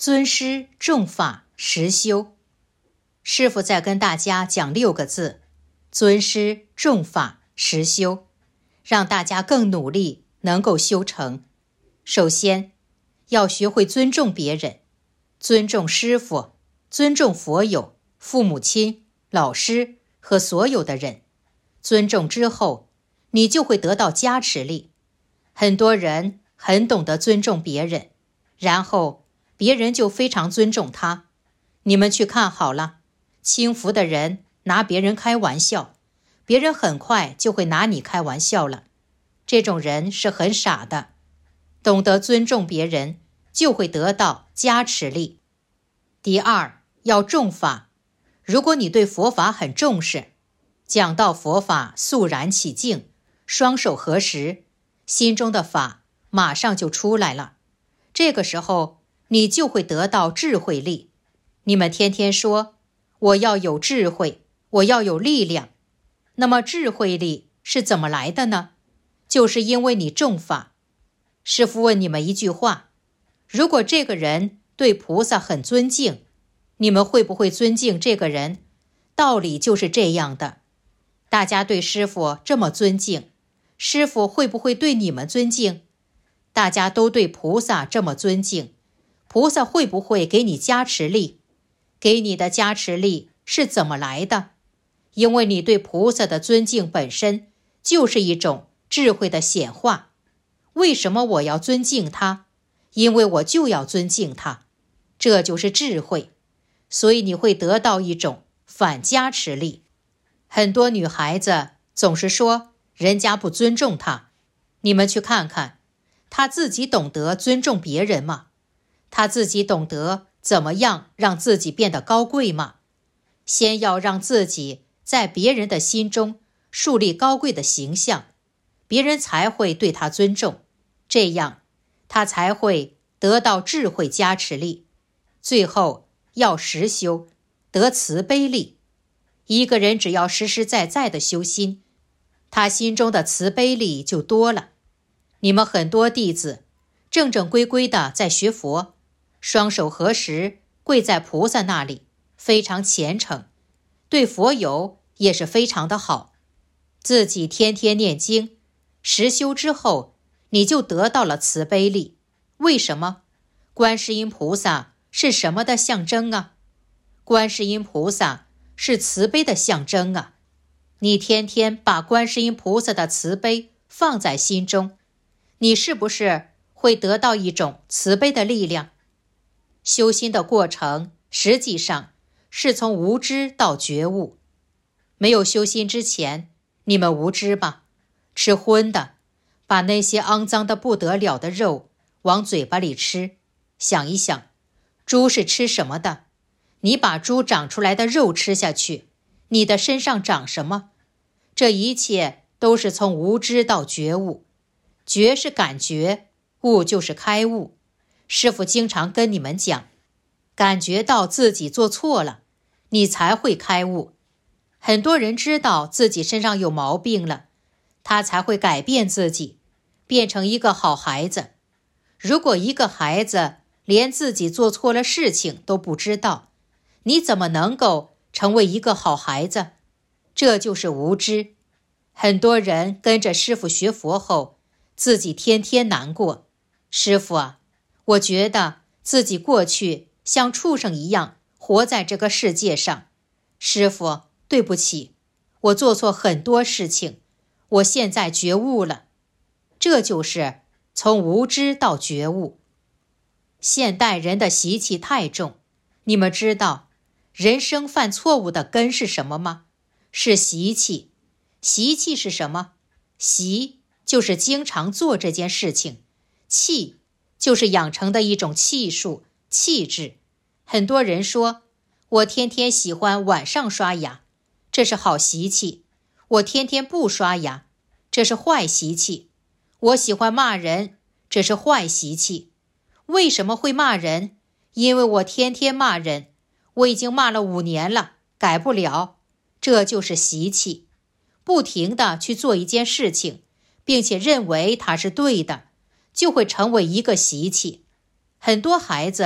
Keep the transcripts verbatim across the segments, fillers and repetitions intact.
尊师重法实修。师父在跟大家讲六个字：尊师重法实修，让大家更努力能够修成。首先要学会尊重别人，尊重师父，尊重佛友、父母亲、老师和所有的人。尊重之后，你就会得到加持力。很多人很懂得尊重别人，然后别人就非常尊重他。你们去看好了，轻浮的人拿别人开玩笑，别人很快就会拿你开玩笑了。这种人是很傻的。懂得尊重别人，就会得到加持力。第二，要重法。如果你对佛法很重视，讲到佛法肃然起敬，双手合十，心中的法马上就出来了。这个时候你就会得到智慧力。你们天天说我要有智慧，我要有力量，那么智慧力是怎么来的呢？就是因为你重法。师父问你们一句话，如果这个人对菩萨很尊敬，你们会不会尊敬这个人？道理就是这样的。大家对师父这么尊敬，师父会不会对你们尊敬？大家都对菩萨这么尊敬，菩萨会不会给你加持力？给你的加持力是怎么来的？因为你对菩萨的尊敬本身就是一种智慧的显化。为什么我要尊敬他？因为我就要尊敬他，这就是智慧。所以你会得到一种反加持力。很多女孩子总是说人家不尊重她，你们去看看，她自己懂得尊重别人吗？她自己懂得怎么样让自己变得高贵吗？先要让自己在别人的心中树立高贵的形象，别人才会对她尊重，这样她才会得到智慧加持力。最后要实修，得慈悲力。一个人只要实实在在的修心，他心中的慈悲力就多了。你们很多弟子正正规规的在学佛，双手合十跪在菩萨那里，非常虔诚，对佛友也是非常的好。自己天天念经，实修之后，你就得到了慈悲力。为什么？观世音菩萨是什么的象征啊？观世音菩萨是慈悲的象征啊！你天天把观世音菩萨的慈悲放在心中，你是不是会得到一种慈悲的力量？修心的过程实际上是从无知到觉悟。没有修心之前，你们无知吧？吃荤的，把那些肮脏的不得了的肉往嘴巴里吃。想一想，猪是吃什么的？你把猪长出来的肉吃下去，你的身上长什么？这一切都是从无知到觉悟。觉是感觉，悟就是开悟。师父经常跟你们讲，感觉到自己做错了，你才会开悟。很多人知道自己身上有毛病了，他才会改变自己，变成一个好孩子。如果一个孩子连自己做错了事情都不知道，你怎么能够成为一个好孩子？这就是无知。很多人跟着师父学佛后，自己天天难过。师父啊，我觉得自己过去像畜生一样活在这个世界上。师父，对不起，我做错很多事情，我现在觉悟了。这就是从无知到觉悟。现代人的习气太重，你们知道人生犯错误的根是什么吗？是习气。习气是什么？习就是经常做这件事情，气就是养成的一种气数、气质。很多人说，我天天喜欢晚上刷牙，这是好习气；我天天不刷牙，这是坏习气；我喜欢骂人，这是坏习气。为什么会骂人？因为我天天骂人，我已经骂了五年了，改不了，这就是习气。不停地去做一件事情，并且认为它是对的，就会成为一个习气。很多孩子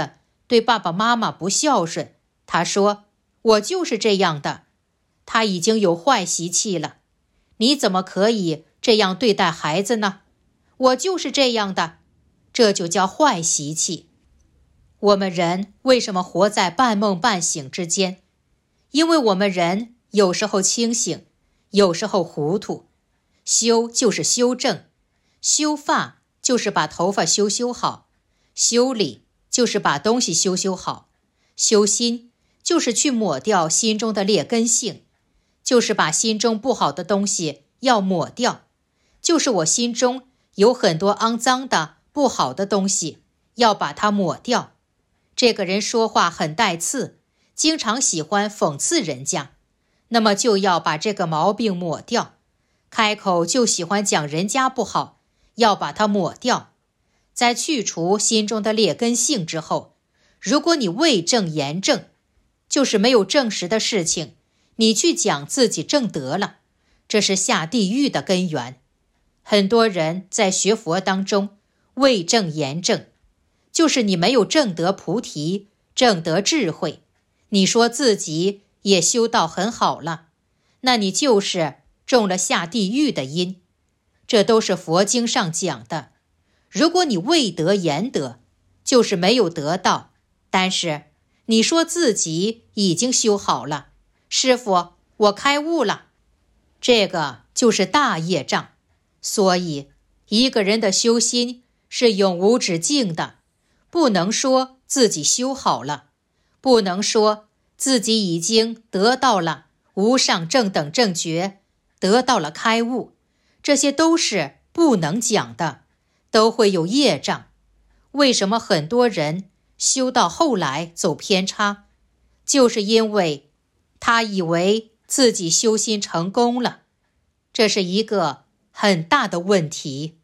对爸爸妈妈不孝顺，他说我就是这样的，他已经有坏习气了，你怎么可以这样对待孩子呢？我就是这样的，这就叫坏习气。我们人为什么活在半梦半醒之间？因为我们人有时候清醒，有时候糊涂。修就是修正，修发就是把头发修修好，修理就是把东西修修好，修心就是去抹掉心中的劣根性，就是把心中不好的东西要抹掉，就是我心中有很多肮脏的不好的东西，要把它抹掉。这个人说话很带刺，经常喜欢讽刺人家，那么就要把这个毛病抹掉。开口就喜欢讲人家不好，要把它抹掉。在去除心中的劣根性之后，如果你未正言正，就是没有证实的事情，你去讲自己正得了，这是下地狱的根源。很多人在学佛当中未正言正，就是你没有正得菩提，正得智慧，你说自己也修道很好了，那你就是中了下地狱的因。这都是佛经上讲的。如果你未得言得，就是没有得到，但是你说自己已经修好了，师父，我开悟了，这个就是大业障。所以一个人的修心是永无止境的，不能说自己修好了，不能说自己已经得到了无上正等正觉，得到了开悟，这些都是不能讲的，都会有业障。为什么很多人修到后来走偏差？就是因为他以为自己修心成功了，这是一个很大的问题。